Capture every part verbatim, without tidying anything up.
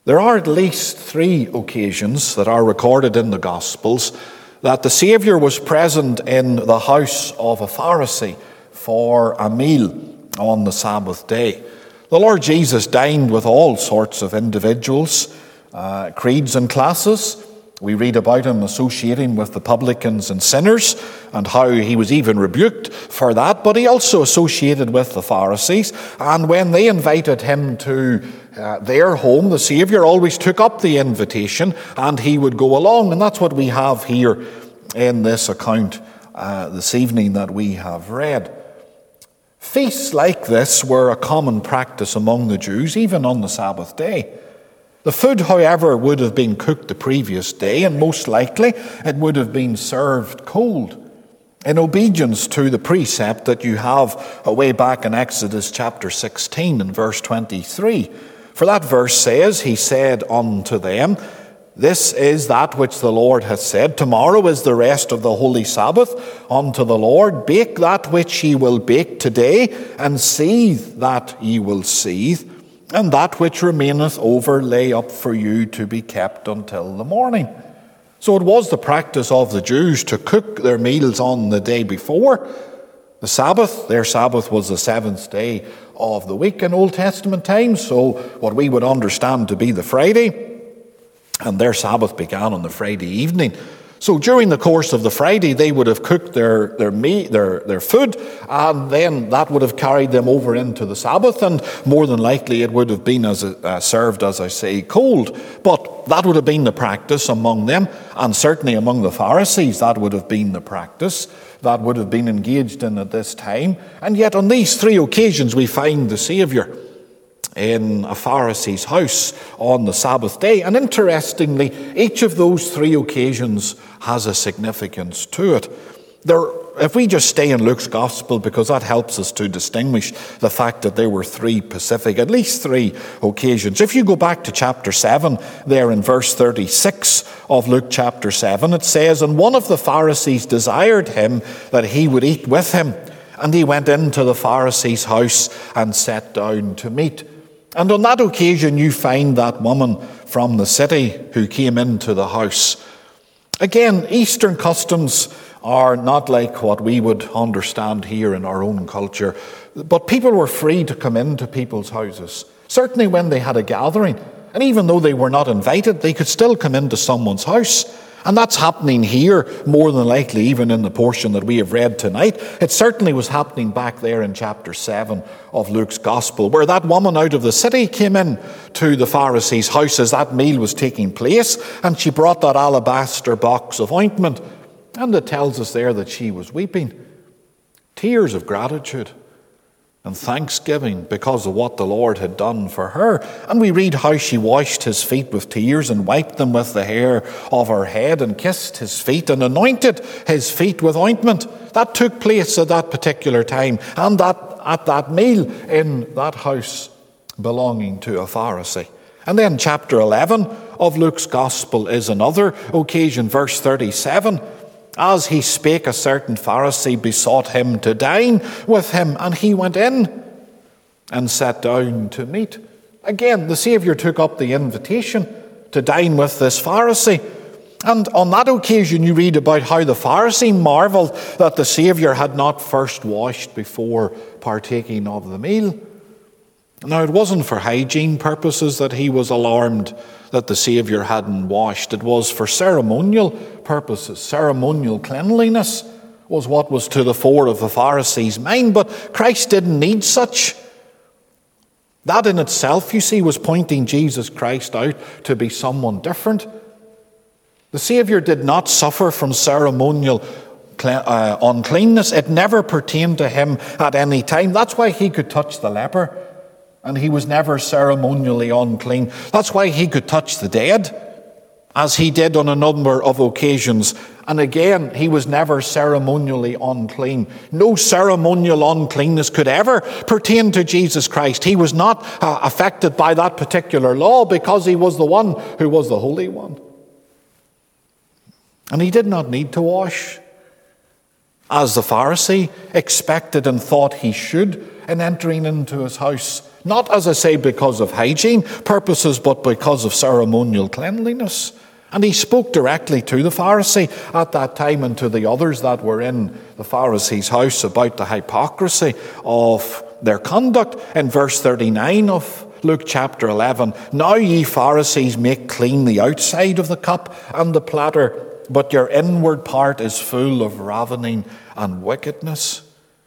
There are at least three occasions that are recorded in the Gospels that the Saviour was present in the house of a Pharisee for a meal on the Sabbath day. The Lord Jesus dined with all sorts of individuals, uh, creeds and classes. We read about him associating with the publicans and sinners and how he was even rebuked for that, but he also associated with the Pharisees. And when they invited him to uh, their home, the Saviour always took up the invitation and he would go along. And that's what we have here in this account uh, this evening that we have read. Feasts like this were a common practice among the Jews, even on the Sabbath day. The food, however, would have been cooked the previous day, and most likely it would have been served cold, in obedience to the precept that you have away back in Exodus chapter sixteen and verse twenty-three. For that verse says, "He said unto them, This is that which the Lord hath said, Tomorrow is the rest of the holy Sabbath unto the Lord. Bake that which ye will bake today, and seethe that ye will seethe. And that which remaineth over lay up for you to be kept until the morning." So it was the practice of the Jews to cook their meals on the day before the Sabbath. Their Sabbath was the seventh day of the week in Old Testament times, so what we would understand to be the Friday, and their Sabbath began on the Friday evening. So during the course of the Friday, they would have cooked their their meat, their their food, and then that would have carried them over into the Sabbath, and more than likely it would have been as a, uh, served, as I say, cold. But that would have been the practice among them, and certainly among the Pharisees, that would have been the practice that would have been engaged in at this time. And yet on these three occasions we find the Saviour in a Pharisee's house on the Sabbath day. And interestingly, each of those three occasions has a significance to it. There, if we just stay in Luke's Gospel, because that helps us to distinguish the fact that there were three specific, at least three occasions. If you go back to chapter seven, there in verse thirty-six of Luke chapter seven, it says, "And one of the Pharisees desired him that he would eat with him. And he went into the Pharisee's house and sat down to meat. And on that occasion you find that woman from the city who came into the house." Again, Eastern customs are not like what we would understand here in our own culture. But people were free to come into people's houses, certainly when they had a gathering. And even though they were not invited, they could still come into someone's house. And that's happening here, more than likely, even in the portion that we have read tonight. It certainly was happening back there in chapter seven of Luke's Gospel, where that woman out of the city came in to the Pharisee's house as that meal was taking place, and she brought that alabaster box of ointment. And it tells us there that she was weeping. Tears of gratitude and thanksgiving because of what the Lord had done for her. And we read how she washed his feet with tears and wiped them with the hair of her head and kissed his feet and anointed his feet with ointment. That took place at that particular time and that at that meal in that house belonging to a Pharisee. And then chapter eleven of Luke's Gospel is another occasion, verse thirty-seven. "As he spake, a certain Pharisee besought him to dine with him, and he went in and sat down to meat." Again, the Saviour took up the invitation to dine with this Pharisee. And on that occasion, you read about how the Pharisee marveled that the Saviour had not first washed before partaking of the meal. Now, it wasn't for hygiene purposes that he was alarmed that the Saviour hadn't washed. It was for ceremonial purposes. Ceremonial cleanliness was what was to the fore of the Pharisees' mind, but Christ didn't need such. That in itself, you see, was pointing Jesus Christ out to be someone different. The Saviour did not suffer from ceremonial uh, uncleanness. It never pertained to him at any time. That's why he could touch the leper. And he was never ceremonially unclean. That's why he could touch the dead, as he did on a number of occasions. And again, he was never ceremonially unclean. No ceremonial uncleanness could ever pertain to Jesus Christ. He was not uh, affected by that particular law because he was the one who was the Holy One. And he did not need to wash, as the Pharisee expected and thought he should in entering into his house. Not, as I say, because of hygiene purposes, but because of ceremonial cleanliness. And he spoke directly to the Pharisee at that time and to the others that were in the Pharisee's house about the hypocrisy of their conduct. In verse thirty-nine of Luke chapter eleven, "Now ye Pharisees make clean the outside of the cup and the platter, but your inward part is full of ravening and wickedness."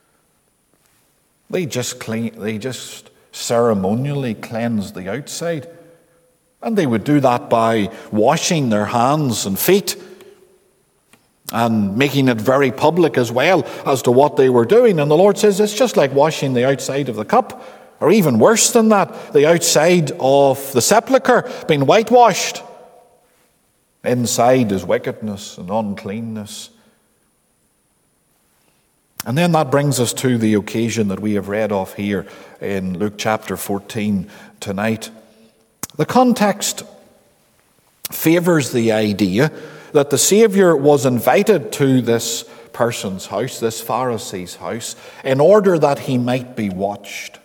They just clean, they just ceremonially cleansed the outside. And they would do that by washing their hands and feet and making it very public as well as to what they were doing. And the Lord says it's just like washing the outside of the cup, or even worse than that, the outside of the sepulchre being whitewashed. Inside is wickedness and uncleanness. And then that brings us to the occasion that we have read of here in Luke chapter fourteen tonight. The context favors the idea that the Saviour was invited to this person's house, this Pharisee's house, in order that he might be watched.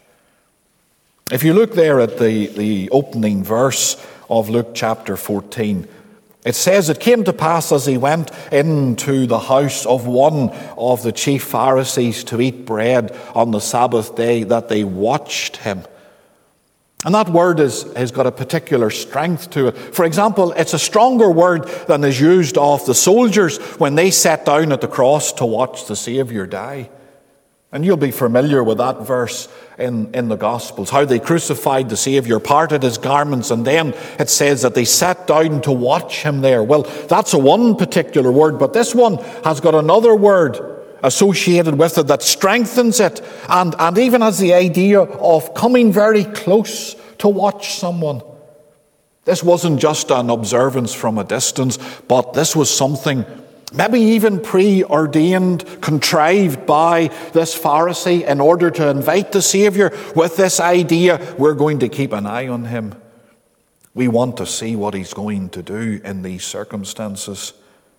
If you look there at the, the opening verse of Luke chapter fourteen, it says, "It came to pass as he went into the house of one of the chief Pharisees to eat bread on the Sabbath day, that they watched him." And that word is, has got a particular strength to it. For example, it's a stronger word than is used of the soldiers when they sat down at the cross to watch the Saviour die. And you'll be familiar with that verse in, in the Gospels, how they crucified the Saviour, parted his garments, and then it says that they sat down to watch him there. Well, that's a one particular word, but this one has got another word associated with it that strengthens it, and, and even has the idea of coming very close to watch someone. This wasn't just an observance from a distance, but this was something maybe even preordained, contrived by this Pharisee in order to invite the Saviour with this idea: we're going to keep an eye on him. We want to see what he's going to do in these circumstances.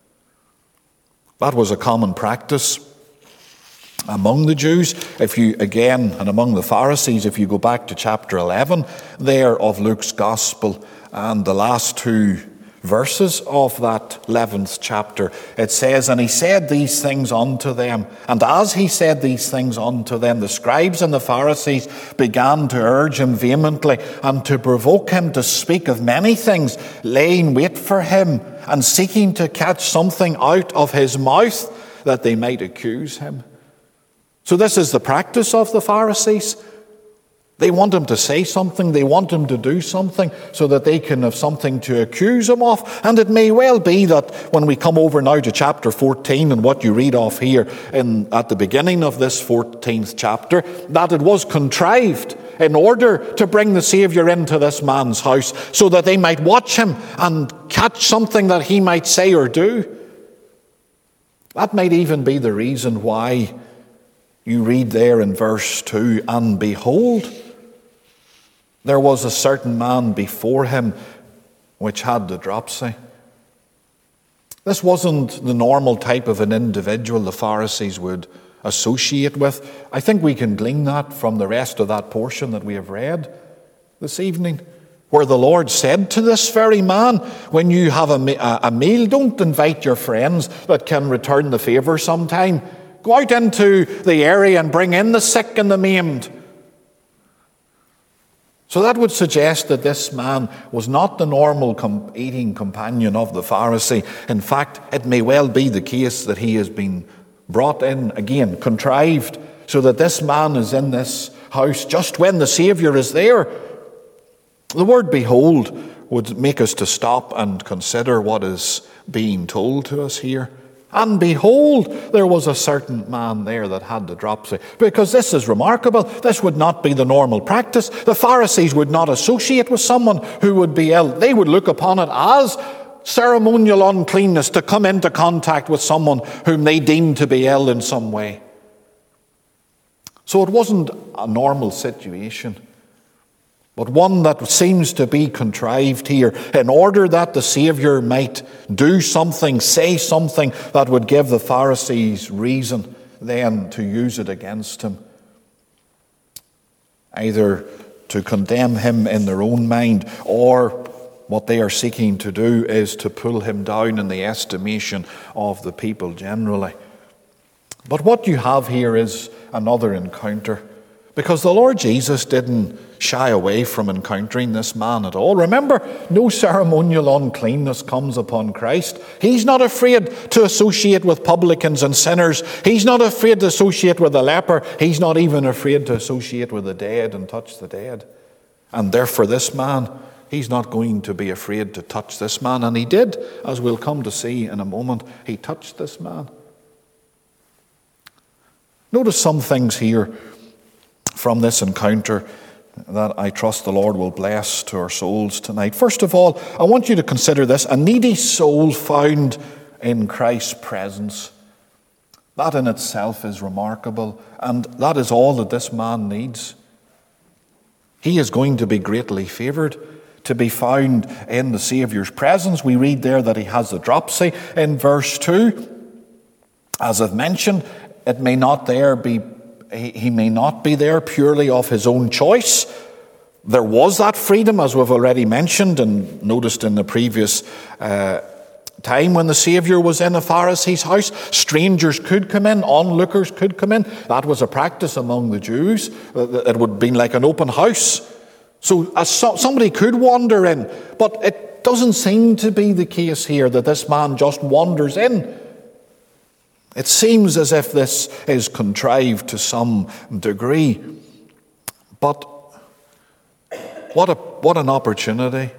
That was a common practice among the Jews. If you, again, and among the Pharisees, if you go back to chapter eleven there of Luke's Gospel and the last two verses of that eleventh chapter, it says, "And he said these things unto them. And as he said these things unto them, the scribes and the Pharisees began to urge him vehemently and to provoke him to speak of many things, laying wait for him and seeking to catch something out of his mouth that they might accuse him." So this is the practice of the Pharisees. They want him to say something, they want him to do something so that they can have something to accuse him of. And it may well be that when we come over now to chapter fourteen and what you read off here in, at the beginning of this fourteenth chapter, that it was contrived in order to bring the Saviour into this man's house so that they might watch him and catch something that he might say or do. That might even be the reason why you read there in verse two, "And behold, there was a certain man before him which had the dropsy." This wasn't the normal type of an individual the Pharisees would associate with. I think we can glean that from the rest of that portion that we have read this evening, where the Lord said to this very man, "When you have a, a meal, don't invite your friends that can return the favour sometime. Go out into the area and bring in the sick and the maimed." So that would suggest that this man was not the normal com- eating companion of the Pharisee. In fact, it may well be the case that he has been brought in, again, contrived, so that this man is in this house just when the Saviour is there. The word "behold" would make us to stop and consider what is being told to us here. "And behold, there was a certain man there that had the dropsy." Because this is remarkable. This would not be the normal practice. The Pharisees would not associate with someone who would be ill. They would look upon it as ceremonial uncleanness to come into contact with someone whom they deemed to be ill in some way. So it wasn't a normal situation, but one that seems to be contrived here in order that the Saviour might do something, say something that would give the Pharisees reason then to use it against him. Either to condemn him in their own mind, or what they are seeking to do is to pull him down in the estimation of the people generally. But what you have here is another encounter, because the Lord Jesus didn't shy away from encountering this man at all. Remember, no ceremonial uncleanness comes upon Christ. He's not afraid to associate with publicans and sinners. He's not afraid to associate with the leper. He's not even afraid to associate with the dead and touch the dead. And therefore this man, he's not going to be afraid to touch this man. And he did, as we'll come to see in a moment. He touched this man. Notice some things here from this encounter that I trust the Lord will bless to our souls tonight. First of all, I want you to consider this: a needy soul found in Christ's presence. That in itself is remarkable, and that is all that this man needs. He is going to be greatly favoured to be found in the Saviour's presence. We read there that he has the dropsy in verse two. As I've mentioned, it may not there be He may not be there purely of his own choice. There was that freedom, as we've already mentioned and noticed in the previous uh, time when the Saviour was in a Pharisee's house. Strangers could come in, onlookers could come in. That was a practice among the Jews. It would have been like an open house. So as so, somebody could wander in, but it doesn't seem to be the case here that this man just wanders in. It seems as if this is contrived to some degree. But what a what an opportunity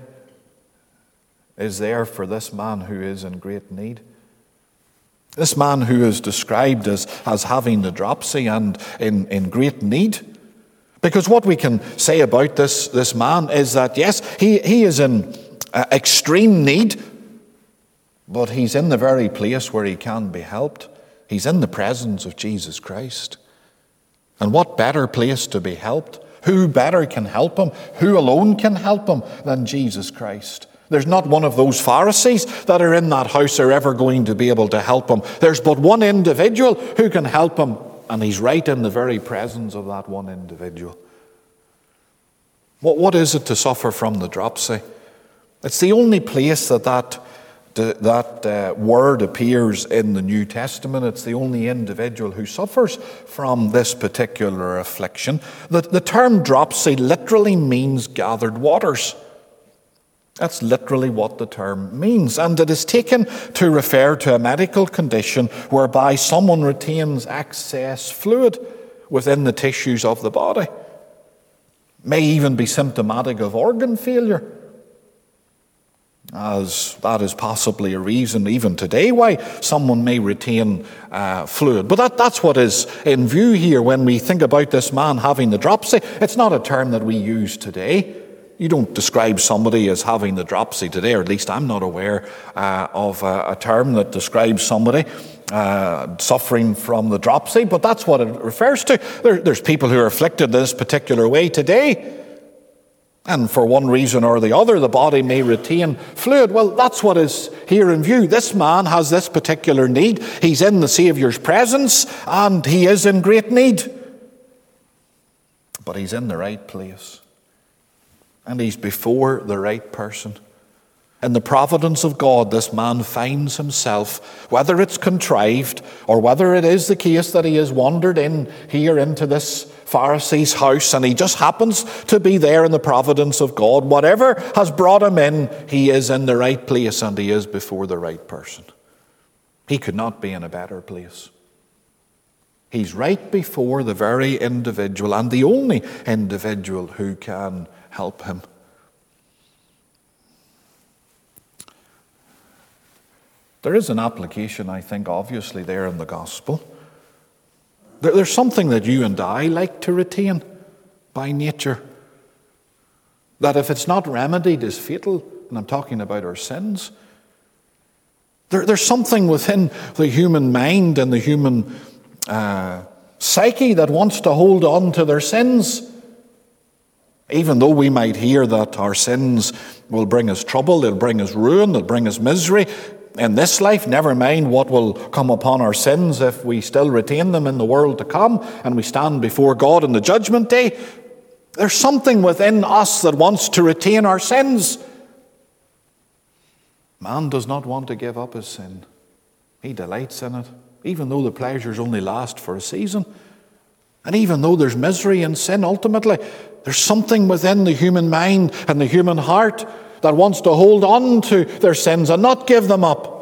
is there for this man who is in great need. This man who is described as, as having the dropsy and in, in great need. Because what we can say about this, this man is that, yes, he, he is in uh, extreme need, but he's in the very place where he can be helped. He's in the presence of Jesus Christ. And what better place to be helped? Who better can help him? Who alone can help him than Jesus Christ? There's not one of those Pharisees that are in that house are ever going to be able to help him. There's but one individual who can help him, and he's right in the very presence of that one individual. What, what is it to suffer from the dropsy? It's the only place that that That uh, word appears in the New Testament. It's the only individual who suffers from this particular affliction. The, the term dropsy literally means gathered waters. That's literally what the term means. And it is taken to refer to a medical condition whereby someone retains excess fluid within the tissues of the body. May even be symptomatic of organ failure, as that is possibly a reason even today why someone may retain uh, fluid. But that, that's what is in view here when we think about this man having the dropsy. It's not a term that we use today. You don't describe somebody as having the dropsy today, or at least I'm not aware uh, of a, a term that describes somebody uh, suffering from the dropsy, but that's what it refers to. There, there's people who are afflicted this particular way today. And for one reason or the other, the body may retain fluid. Well, that's what is here in view. This man has this particular need. He's in the Saviour's presence, and he is in great need. But he's in the right place. And he's before the right person. In the providence of God, this man finds himself, whether it's contrived or whether it is the case that he has wandered in here into this Pharisee's house and he just happens to be there in the providence of God. Whatever has brought him in, he is in the right place and he is before the right person. He could not be in a better place. He's right before the very individual and the only individual who can help him. There is an application, I think, obviously there in the gospel. There's something that you and I like to retain by nature. That if it's not remedied is fatal, and I'm talking about our sins. There, there's something within the human mind and the human uh, psyche that wants to hold on to their sins. Even though we might hear that our sins will bring us trouble, they'll bring us ruin, they'll bring us misery in this life, never mind what will come upon our sins if we still retain them in the world to come and we stand before God in the judgment day. There's something within us that wants to retain our sins. Man does not want to give up his sin. He delights in it, even though the pleasures only last for a season. And even though there's misery in sin, ultimately, there's something within the human mind and the human heart that wants to hold on to their sins and not give them up.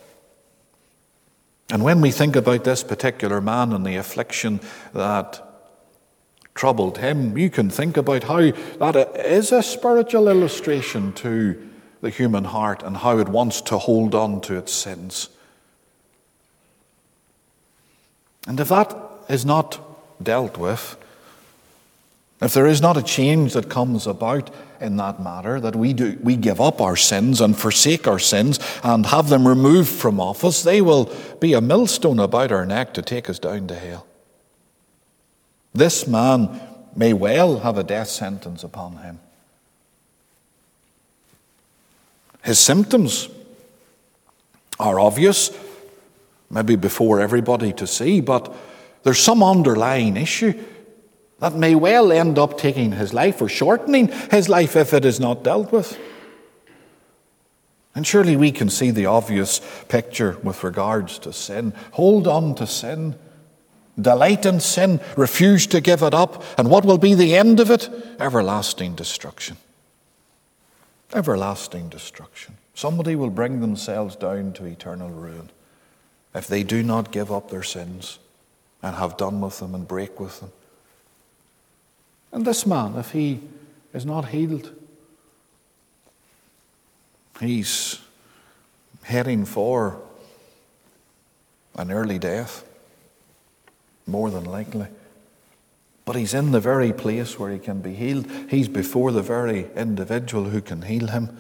And when we think about this particular man and the affliction that troubled him, you can think about how that is a spiritual illustration to the human heart and how it wants to hold on to its sins. And if that is not dealt with, if there is not a change that comes about in that matter, that we do we give up our sins and forsake our sins and have them removed from off us, they will be a millstone about our neck to take us down to hell. This man may well have a death sentence upon him. His symptoms are obvious, maybe before everybody to see, but there's some underlying issue that may well end up taking his life or shortening his life if it is not dealt with. And surely we can see the obvious picture with regards to sin. Hold on to sin. Delight in sin. Refuse to give it up. And what will be the end of it? Everlasting destruction. Everlasting destruction. Somebody will bring themselves down to eternal ruin if they do not give up their sins and have done with them and break with them. And this man, if he is not healed, he's heading for an early death, more than likely. But he's in the very place where he can be healed. He's before the very individual who can heal him.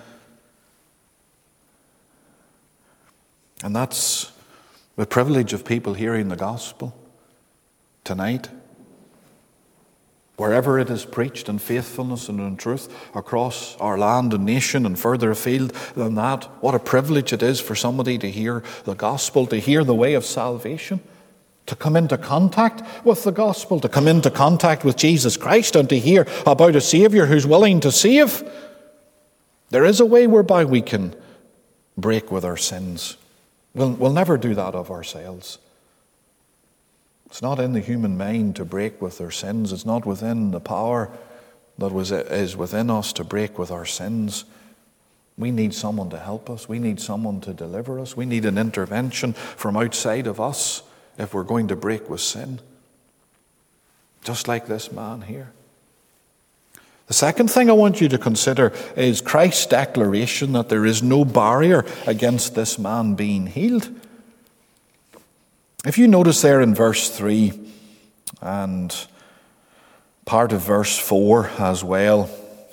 And that's the privilege of people hearing the gospel tonight. Wherever it is preached in faithfulness and in truth across our land and nation and further afield than that, what a privilege it is for somebody to hear the gospel, to hear the way of salvation, to come into contact with the gospel, to come into contact with Jesus Christ and to hear about a Savior who's willing to save. There is a way whereby we can break with our sins. We'll, we'll never do that of ourselves. It's not in the human mind to break with their sins. It's not within the power that was, is within us to break with our sins. We need someone to help us. We need someone to deliver us. We need an intervention from outside of us if we're going to break with sin. Just like this man here. The second thing I want you to consider is Christ's declaration that there is no barrier against this man being healed. If you notice there in verse three and part of verse four as well,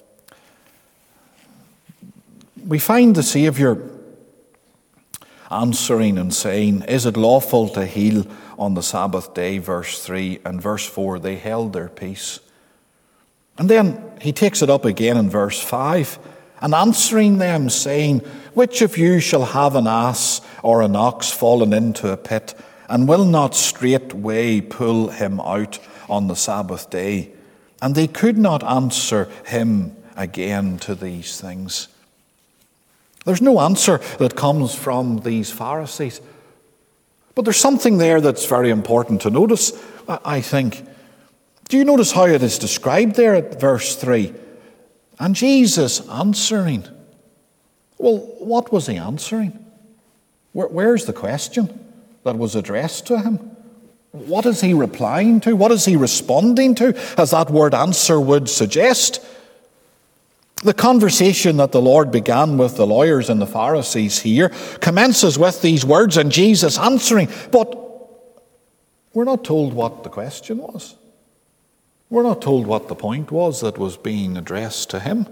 we find the Saviour answering and saying, is it lawful to heal on the Sabbath day, verse three, and verse four, they held their peace. And then he takes it up again in verse five, and answering them, saying, which of you shall have an ass or an ox fallen into a pit, and will not straightway pull him out on the Sabbath day? And they could not answer him again to these things. There's no answer that comes from these Pharisees. But there's something there that's very important to notice, I think. Do you notice how it is described there at verse three? And Jesus answering. Well, what was he answering? Where, where's the question that was addressed to him? What is he replying to? What is he responding to, as that word answer would suggest? The conversation that the Lord began with the lawyers and the Pharisees here commences with these words, and Jesus answering. But we're not told what the question was. We're not told what the point was that was being addressed to him.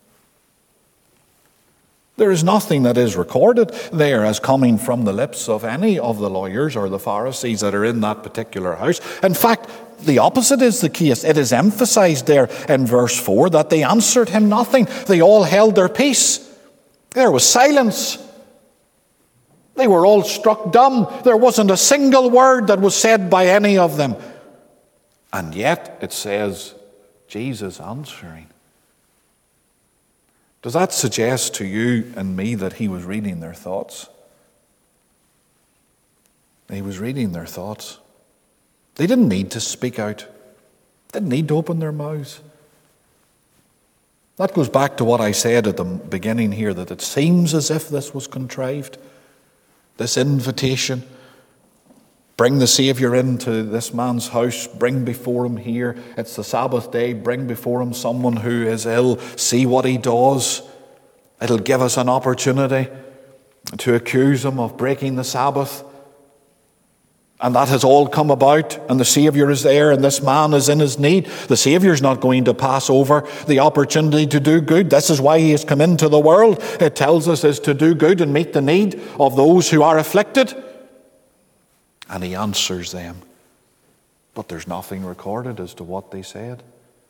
There is nothing that is recorded there as coming from the lips of any of the lawyers or the Pharisees that are in that particular house. In fact, the opposite is the case. It is emphasized there in verse four that they answered him nothing. They all held their peace. There was silence. They were all struck dumb. There wasn't a single word that was said by any of them. And yet, it says, Jesus answering. Does that suggest to you and me that he was reading their thoughts? He was reading their thoughts. They didn't need to speak out. They didn't need to open their mouths. That goes back to what I said at the beginning here, that it seems as if this was contrived. This invitation, bring the Saviour into this man's house, bring before him here, it's the Sabbath day, bring before him someone who is ill, see what he does. It'll give us an opportunity to accuse him of breaking the Sabbath. And that has all come about, and the Saviour is there, and this man is in his need. The Saviour's not going to pass over the opportunity to do good. This is why he has come into the world. It tells us is to do good and meet the need of those who are afflicted. And he answers them. But there's nothing recorded as to what they said.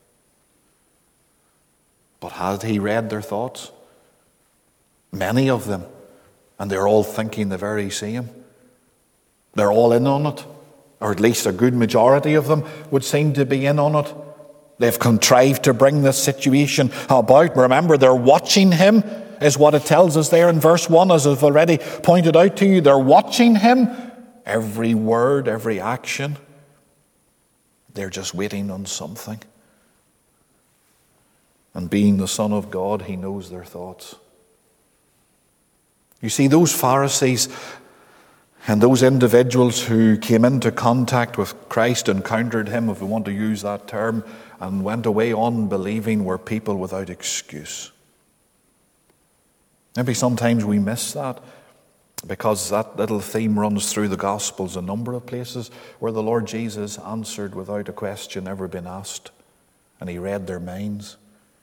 But had he read their thoughts? Many of them. And they're all thinking the very same. They're all in on it, or at least a good majority of them would seem to be in on it. They've contrived to bring this situation about. Remember, they're watching him, is what it tells us there in verse one, as I've already pointed out to you. They're watching him, every word, every action. They're just waiting on something. And being the Son of God, he knows their thoughts. You see, those Pharisees and those individuals who came into contact with Christ, encountered him, if we want to use that term, and went away unbelieving, were people without excuse. Maybe sometimes we miss that, because that little theme runs through the Gospels, a number of places where the Lord Jesus answered without a question ever been asked, and he read their minds.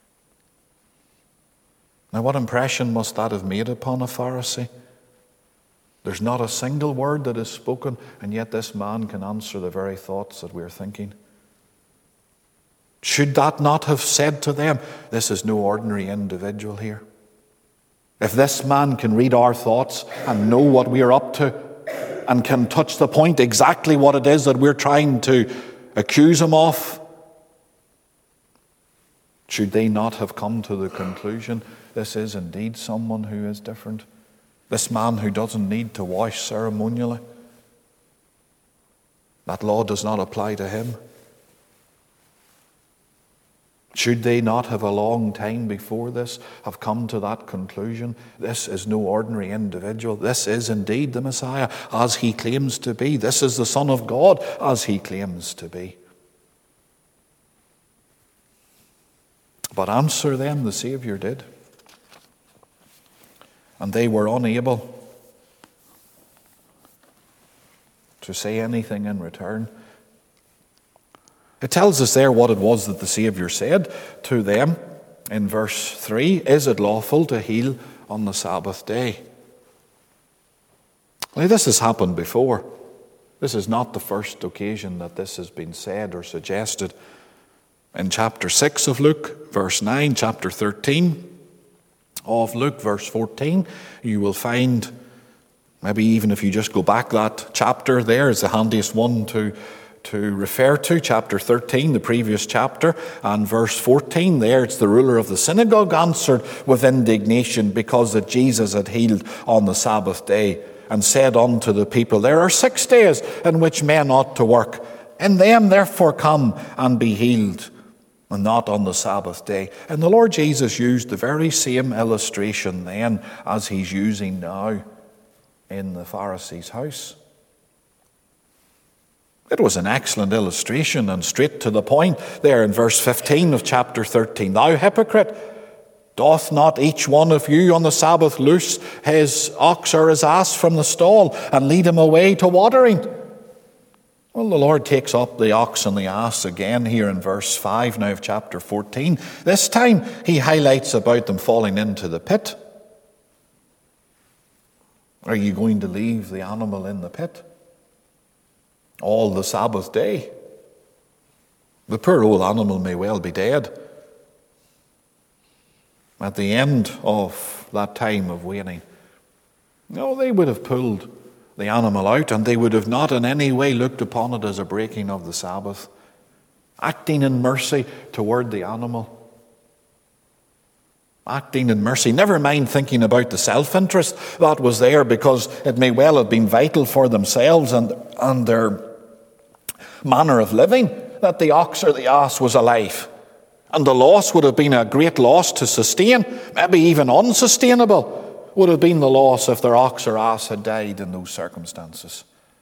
Now, what impression must that have made upon a Pharisee? There's not a single word that is spoken, and yet this man can answer the very thoughts that we're thinking. Should that not have said to them, this is no ordinary individual here? If this man can read our thoughts and know what we're up to, and can touch the point exactly what it is that we're trying to accuse him of, should they not have come to the conclusion, this is indeed someone who is different? This man who doesn't need to wash ceremonially, that law does not apply to him. Should they not have a long time before this have come to that conclusion? This is no ordinary individual. This is indeed the Messiah as he claims to be. This is the Son of God as he claims to be. But answer them the Saviour did. And they were unable to say anything in return. It tells us there what it was that the Saviour said to them in verse three. Is it lawful to heal on the Sabbath day? Now, this has happened before. This is not the first occasion that this has been said or suggested. In chapter six of Luke, verse nine, chapter thirteen of Luke, verse fourteen, you will find, maybe even if you just go back that chapter there is the handiest one to, to refer to, chapter thirteen, the previous chapter, and verse fourteen there, it's the ruler of the synagogue answered with indignation because that Jesus had healed on the Sabbath day, and said unto the people, there are six days in which men ought to work. In them therefore come and be healed, and not on the Sabbath day. And the Lord Jesus used the very same illustration then as he's using now in the Pharisee's house. It was an excellent illustration and straight to the point there in verse fifteen of chapter thirteen. Thou hypocrite, doth not each one of you on the Sabbath loose his ox or his ass from the stall and lead him away to watering? Well, the Lord takes up the ox and the ass again here in verse five now of chapter fourteen. This time he highlights about them falling into the pit. Are you going to leave the animal in the pit all the Sabbath day? The poor old animal may well be dead. At the end of that time of waiting, no, they would have pulled the animal out, and they would have not in any way looked upon it as a breaking of the Sabbath. acting in mercy toward the animal. Acting in mercy. Never mind thinking about the self-interest that was there, because it may well have been vital for themselves and, and their manner of living that the ox or the ass was alive. And the loss would have been a great loss to sustain, maybe even unsustainable would have been the loss if their ox or ass had died in those circumstances.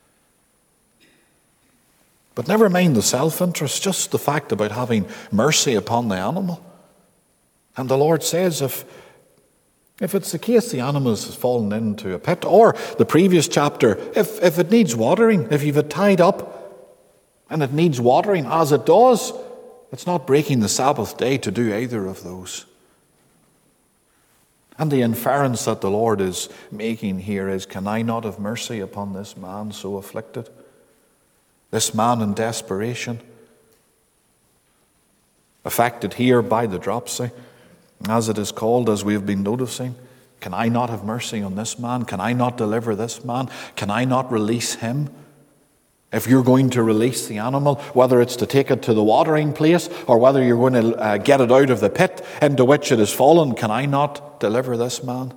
But never mind the self-interest, just the fact about having mercy upon the animal. And the Lord says if, if it's the case the animal has fallen into a pit, or the previous chapter, if, if it needs watering, if you've it tied up and it needs watering, as it does, it's not breaking the Sabbath day to do either of those. And the inference that the Lord is making here is, can I not have mercy upon this man so afflicted? This man in desperation, affected here by the dropsy, as it is called, as we have been noticing. Can I not have mercy on this man? Can I not deliver this man? Can I not release him? If you're going to release the animal, whether it's to take it to the watering place or whether you're going to uh, get it out of the pit into which it has fallen, can I not deliver this man?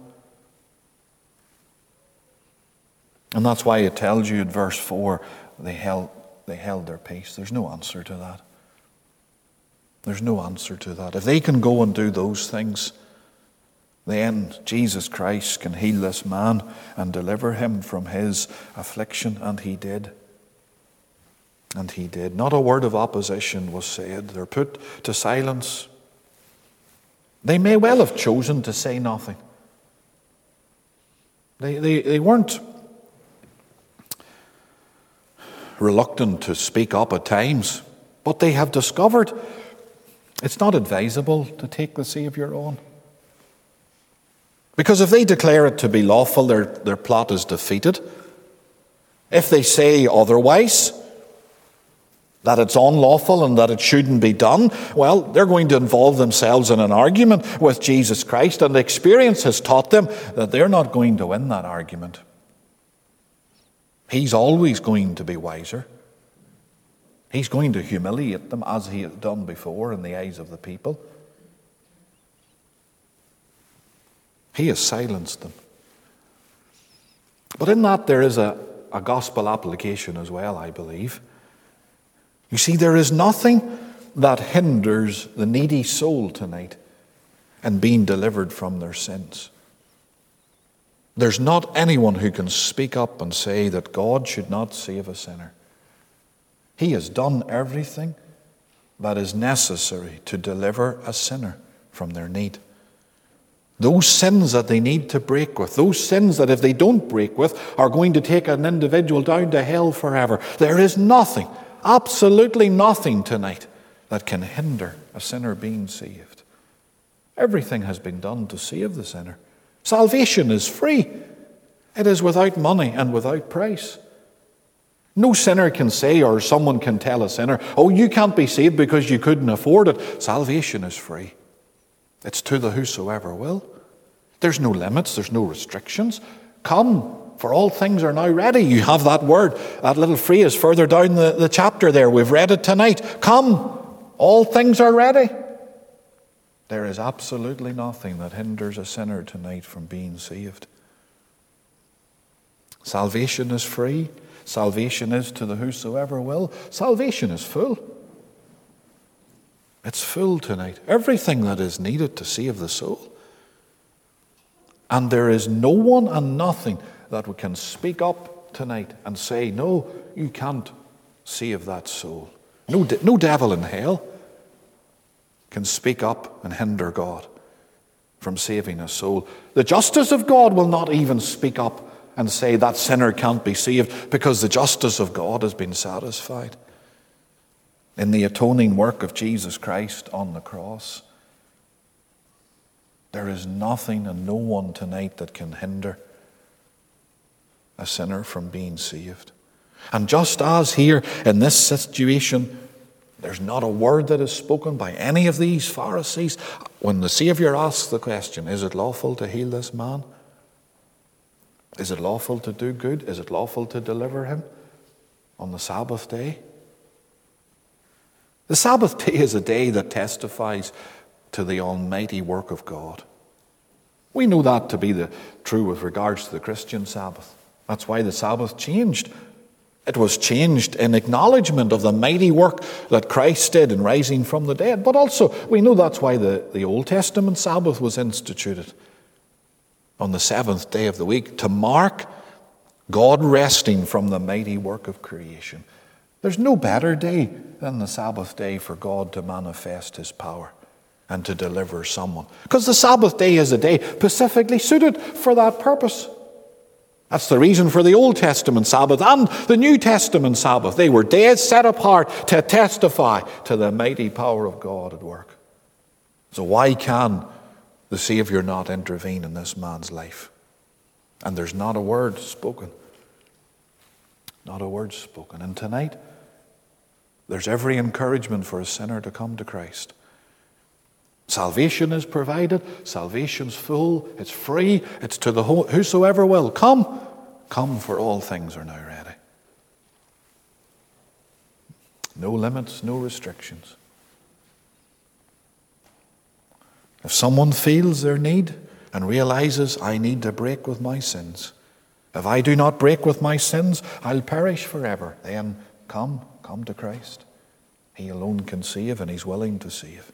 And that's why it tells you in verse four, they held, they held their peace. There's no answer to that. There's no answer to that. If they can go and do those things, then Jesus Christ can heal this man and deliver him from his affliction. And he did. And he did. Not a word of opposition was said. They're put to silence. They may well have chosen to say nothing. They, they, they weren't reluctant to speak up at times, but they have discovered it's not advisable to take the Saviour on. Because if they declare it to be lawful, their, their plot is defeated. If they say otherwise, that it's unlawful and that it shouldn't be done, well, they're going to involve themselves in an argument with Jesus Christ, and experience has taught them that they're not going to win that argument. He's always going to be wiser. He's going to humiliate them as he has done before in the eyes of the people. He has silenced them. But in that there is a, a gospel application as well, I believe. You see, there is nothing that hinders the needy soul tonight in being delivered from their sins. There's not anyone who can speak up and say that God should not save a sinner. He has done everything that is necessary to deliver a sinner from their need. Those sins that they need to break with, those sins that if they don't break with are going to take an individual down to hell forever. There is nothing, absolutely nothing tonight that can hinder a sinner being saved. Everything has been done to save the sinner. Salvation is free. It is without money and without price. No sinner can say, or someone can tell a sinner, oh, you can't be saved because you couldn't afford it. Salvation is free. It's to the whosoever will. There's no limits, there's no restrictions. Come, for all things are now ready. You have that word, that little phrase further down the, the chapter there. We've read it tonight. Come, all things are ready. There is absolutely nothing that hinders a sinner tonight from being saved. Salvation is free. Salvation is to the whosoever will. Salvation is full. It's full tonight. Everything that is needed to save the soul. And there is no one and nothing that we can speak up tonight and say, no, you can't save that soul. No, de- no devil in hell can speak up and hinder God from saving a soul. The justice of God will not even speak up and say that sinner can't be saved, because the justice of God has been satisfied in the atoning work of Jesus Christ on the cross. There is nothing and no one tonight that can hinder a sinner from being saved. And just as here in this situation, there's not a word that is spoken by any of these Pharisees, when the Saviour asks the question, is it lawful to heal this man? Is it lawful to do good? Is it lawful to deliver him on the Sabbath day? The Sabbath day is a day that testifies to the almighty work of God. We know that to be the true with regards to the Christian Sabbath. That's why the Sabbath changed. It was changed in acknowledgement of the mighty work that Christ did in rising from the dead. But also, we know that's why the, the Old Testament Sabbath was instituted on the seventh day of the week, to mark God resting from the mighty work of creation. There's no better day than the Sabbath day for God to manifest his power and to deliver someone. Because the Sabbath day is a day specifically suited for that purpose. That's the reason for the Old Testament Sabbath and the New Testament Sabbath. They were days set apart to testify to the mighty power of God at work. So why can the Savior not intervene in this man's life? And there's not a word spoken. Not a word spoken. And tonight, there's every encouragement for a sinner to come to Christ. Salvation is provided. Salvation's full. It's free. It's to the whole, whosoever will. Come. Come, for all things are now ready. No limits, no restrictions. If someone feels their need and realizes, I need to break with my sins. If I do not break with my sins, I'll perish forever. Then come, come to Christ. He alone can save, and he's willing to save.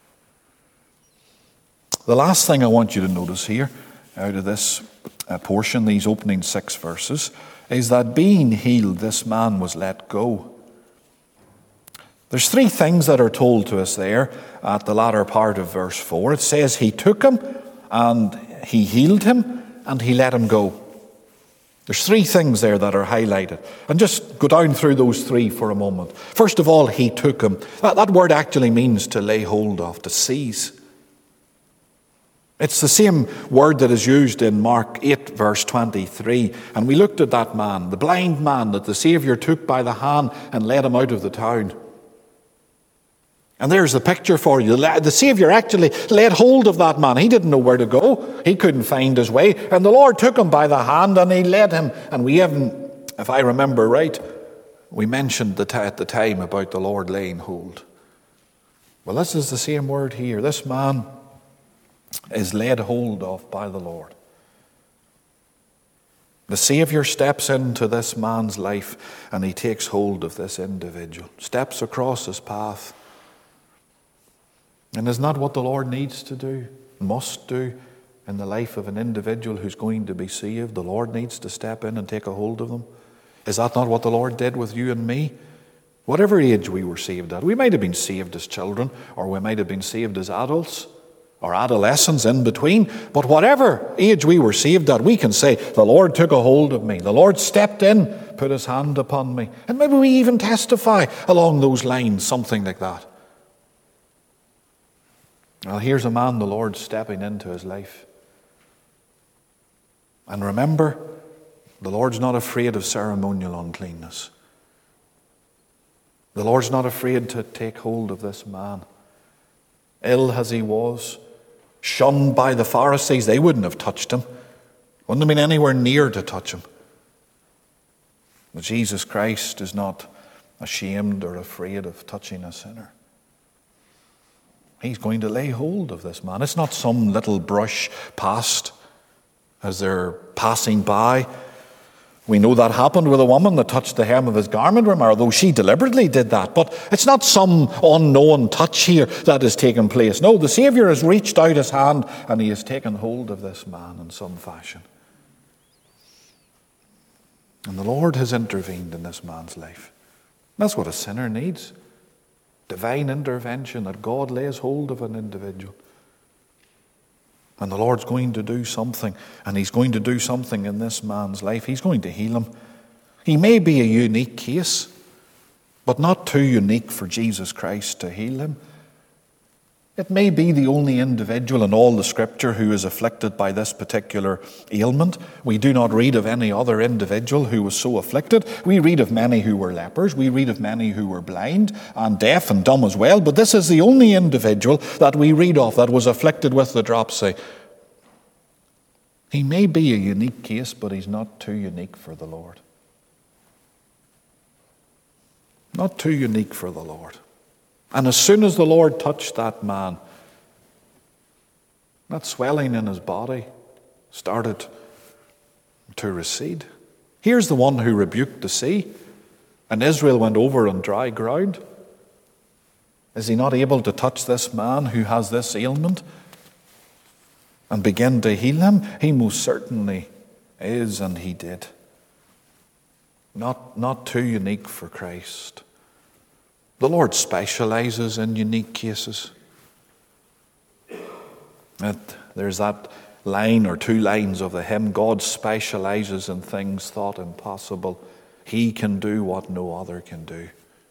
The last thing I want you to notice here, out of this uh, portion, these opening six verses, is that being healed, this man was let go. There's three things that are told to us there at the latter part of verse four. It says he took him, and he healed him, and he let him go. There's three things there that are highlighted. And just go down through those three for a moment. First of all, he took him. That, that word actually means to lay hold of, to seize. It's the same word that is used in Mark eight, verse twenty-three. And we looked at that man, the blind man that the Savior took by the hand and led him out of the town. And there's the picture for you. The Savior actually laid hold of that man. He didn't know where to go. He couldn't find his way. And the Lord took him by the hand and he led him. And we haven't, if I remember right, we mentioned the t- at the time about the Lord laying hold. Well, this is the same word here. This man is laid hold of by the Lord. The Savior steps into this man's life and he takes hold of this individual, steps across his path. And isn't that what the Lord needs to do, must do in the life of an individual who's going to be saved? The Lord needs to step in and take a hold of them. Is that not what the Lord did with you and me? Whatever age we were saved at. We might have been saved as children, or we might have been saved as adults, or adolescents in between. But whatever age we were saved at, we can say, the Lord took a hold of me. The Lord stepped in, put his hand upon me. And maybe we even testify along those lines, something like that. Well, here's a man, the Lord stepping into his life. And remember, the Lord's not afraid of ceremonial uncleanness. The Lord's not afraid to take hold of this man. Ill as he was, shunned by the Pharisees, they wouldn't have touched him. Wouldn't have been anywhere near to touch him. But Jesus Christ is not ashamed or afraid of touching a sinner. He's going to lay hold of this man. It's not some little brush past as they're passing by. We know that happened with a woman that touched the hem of his garment, although she deliberately did that. But it's not some unknown touch here that has taken place. No, the Savior has reached out his hand and he has taken hold of this man in some fashion. And the Lord has intervened in this man's life. That's what a sinner needs. Divine intervention, that God lays hold of an individual. And the Lord's going to do something, and he's going to do something in this man's life. He's going to heal him. He may be a unique case, but not too unique for Jesus Christ to heal him. It may be the only individual in all the Scripture who is afflicted by this particular ailment. We do not read of any other individual who was so afflicted. We read of many who were lepers. We read of many who were blind and deaf and dumb as well. But this is the only individual that we read of that was afflicted with the dropsy. He may be a unique case, but he's not too unique for the Lord. Not too unique for the Lord. And as soon as the Lord touched that man, that swelling in his body started to recede. Here's the one who rebuked the sea, and Israel went over on dry ground. Is he not able to touch this man who has this ailment and begin to heal him? He most certainly is, and he did. Not, not too unique for Christ. The Lord specializes in unique cases. It, there's that line or two lines of the hymn, God specializes in things thought impossible. He can do what no other can do.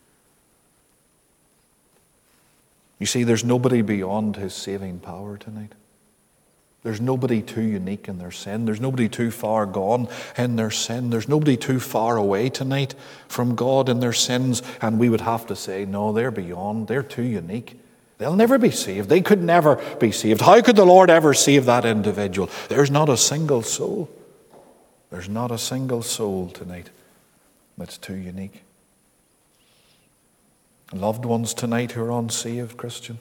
You see, there's nobody beyond his saving power tonight. There's nobody too unique in their sin. There's nobody too far gone in their sin. There's nobody too far away tonight from God in their sins. And we would have to say, no, they're beyond. They're too unique. They'll never be saved. They could never be saved. How could the Lord ever save that individual? There's not a single soul. There's not a single soul tonight that's too unique. Loved ones tonight who are unsaved, Christian,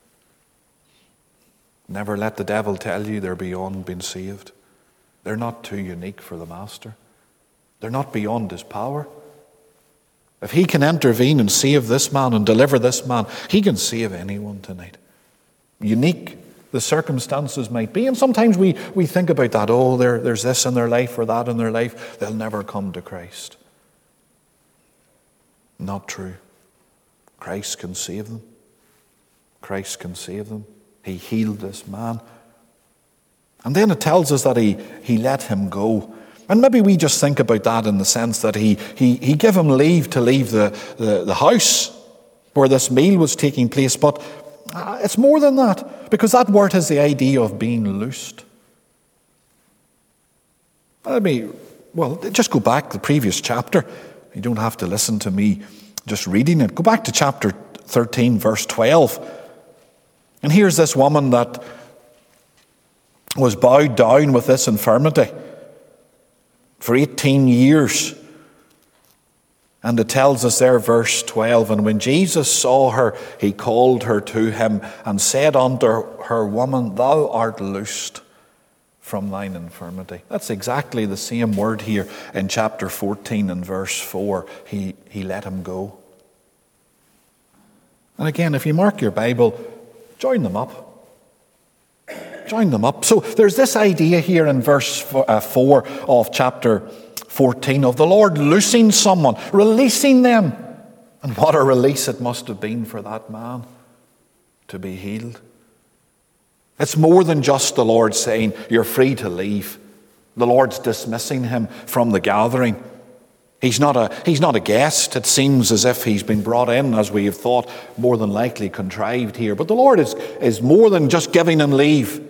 never let the devil tell you they're beyond being saved. They're not too unique for the Master. They're not beyond his power. If he can intervene and save this man and deliver this man, he can save anyone tonight. Unique the circumstances might be. And sometimes we, we think about that. Oh, there, there's this in their life or that in their life. They'll never come to Christ. Not true. Christ can save them. Christ can save them. He healed this man. And then it tells us that he, he let him go. And maybe we just think about that in the sense that he he, he gave him leave to leave the, the, the house where this meal was taking place. But uh, it's more than that, because that word has the idea of being loosed. Let me, well, just go back to the previous chapter. You don't have to listen to me just reading it. Go back to chapter thirteen, verse twelve. And here's this woman that was bowed down with this infirmity for eighteen years. And it tells us there, verse twelve, and when Jesus saw her, he called her to him and said unto her, Woman, thou art loosed from thine infirmity. That's exactly the same word here in chapter fourteen and verse four. He, he let him go. And again, if you mark your Bible, join them up. Join them up. So there's this idea here in verse four of chapter fourteen of the Lord loosing someone, releasing them. And what a release it must have been for that man to be healed. It's more than just the Lord saying, you're free to leave. The Lord's dismissing him from the gathering. He's not a, he's not a guest. It seems as if he's been brought in, as we have thought, more than likely contrived here. But the Lord is, is more than just giving him leave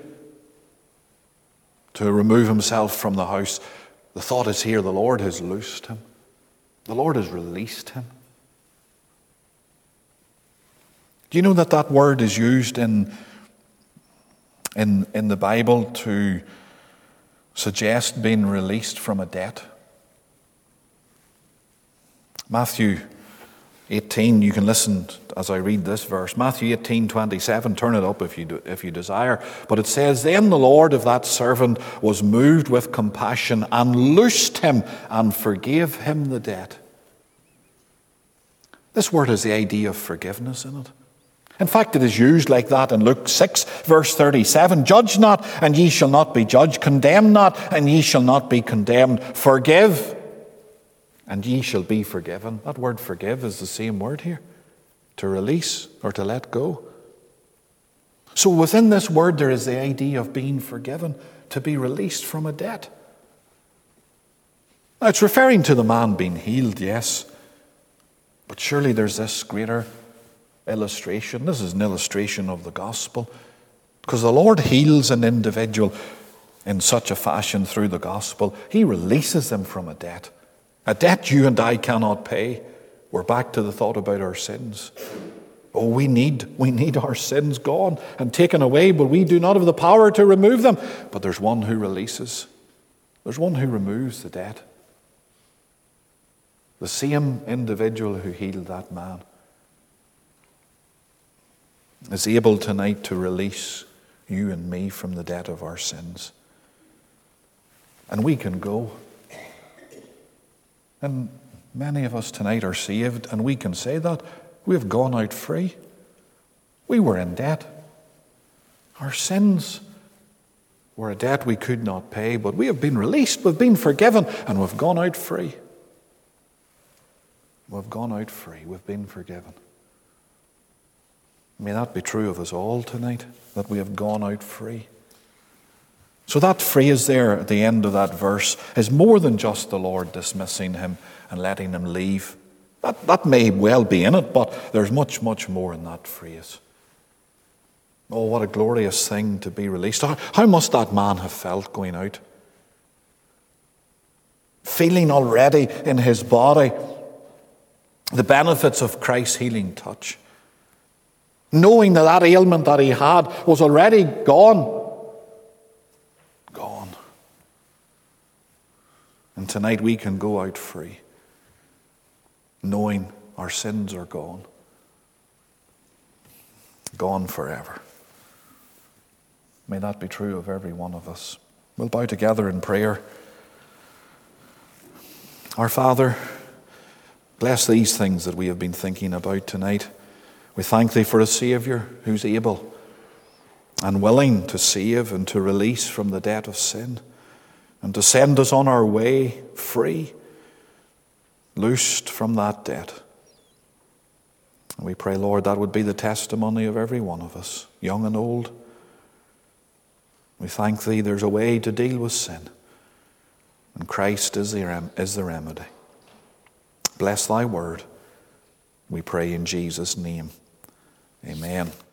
to remove himself from the house. The thought is here, the Lord has loosed him. The Lord has released him. Do you know that that word is used in, in, in the Bible to suggest being released from a debt? Matthew eighteen, you can listen as I read this verse. Matthew eighteen, twenty-seven, turn it up if you do, if you desire. But it says, Then the Lord of that servant was moved with compassion and loosed him and forgave him the debt. This word has the idea of forgiveness in it. In fact, it is used like that in Luke six, verse thirty-seven. Judge not, and ye shall not be judged. Condemn not, and ye shall not be condemned. Forgive, and ye shall be forgiven. That word forgive is the same word here. To release or to let go. So within this word there is the idea of being forgiven, to be released from a debt. Now it's referring to the man being healed, yes. But surely there's this greater illustration. This is an illustration of the gospel. Because the Lord heals an individual in such a fashion through the gospel. He releases them from a debt. A debt you and I cannot pay. We're back to the thought about our sins. Oh, we need, we need our sins gone and taken away, but we do not have the power to remove them. But there's one who releases. There's one who removes the debt. The same individual who healed that man is able tonight to release you and me from the debt of our sins. And we can go. And many of us tonight are saved, and we can say that. We have gone out free. We were in debt. Our sins were a debt we could not pay, but we have been released, we've been forgiven, and we've gone out free. We've gone out free, we've been forgiven. May that be true of us all tonight, that we have gone out free. So that phrase there at the end of that verse is more than just the Lord dismissing him and letting him leave. That, that may well be in it, but there's much, much more in that phrase. Oh, what a glorious thing to be released. How, how must that man have felt going out? Feeling already in his body the benefits of Christ's healing touch. Knowing that that ailment that he had was already gone. Gone. And tonight we can go out free, knowing our sins are gone. Gone forever. May that be true of every one of us. We'll bow together in prayer. Our Father, bless these things that we have been thinking about tonight. We thank thee for a Saviour who's able and willing to save and to release from the debt of sin and to send us on our way free, loosed from that debt. And we pray, Lord, that would be the testimony of every one of us, young and old. We thank thee there's a way to deal with sin, and Christ is the, rem- is the remedy. Bless thy word, we pray in Jesus' name. Amen.